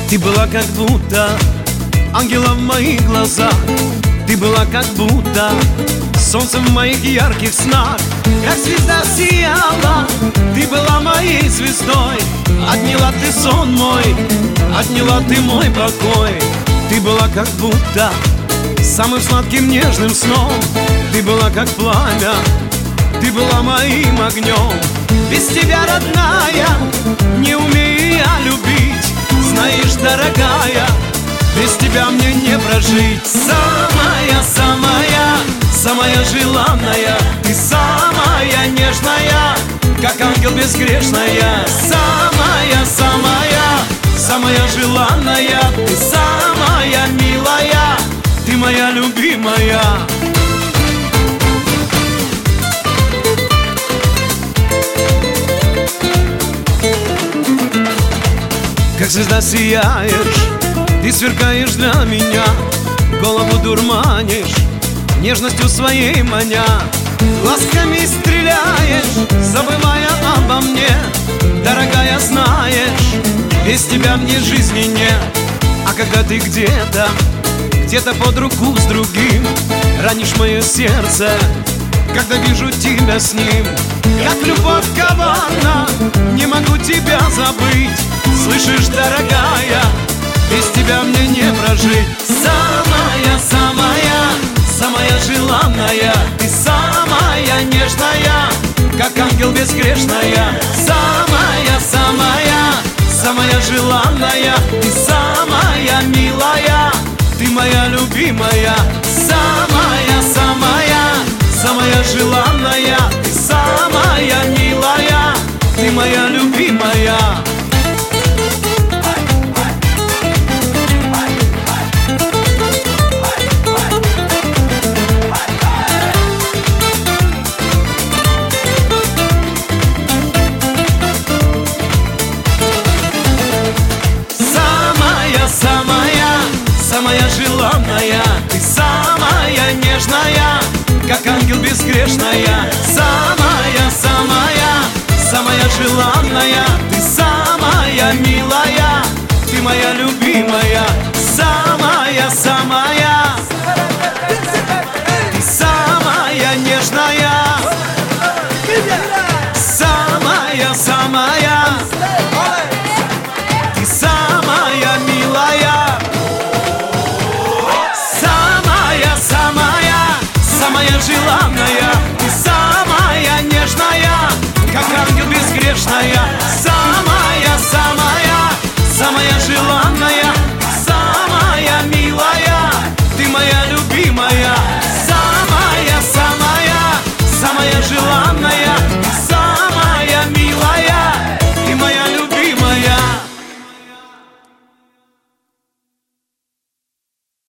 Ты была как будто ангелом в моих глазах. Ты была как будто солнцем в моих ярких снах. Как звезда сияла, ты была моей звездой. Отняла ты сон мой, отняла ты мой покой. Ты была как будто самым сладким нежным сном. Ты была как пламя, ты была моим огнем. Без тебя, родная, не умею я любить. Знаешь, дорогая, без тебя мне не прожить. Самая, самая, самая желанная. Ты самая нежная, как ангел безгрешная. Самая, самая, самая желанная. Ты самая милая, ты моя любимая. Как звезда сияешь, ты сверкаешь для меня. Голову дурманишь, нежностью своей маня. Глазками стреляешь, забывая обо мне. Дорогая, знаешь, без тебя мне жизни нет. А когда ты где-то под руку с другим, ранишь мое сердце, когда вижу тебя с ним. Как любовь коварна, не могу тебя забыть. Слышишь, дорогая, без тебя мне не прожить. Самая, самая, самая желанная. Ты самая нежная, как ангел безгрешная. Самая, самая, самая желанная. Ты самая милая, ты моя любимая. Самая, самая, самая желанная. Ты самая милая, ты моя любимая. Самая желанная, ты самая нежная, как ангел безгрешная. Самая, самая, самая желанная. Ты самая милая, ты моя любимая. Самая, самая, ты самая нежная. Самая, самая, ты самая милая. Самая желанная, ты самая нежная, как ангел безгрешная.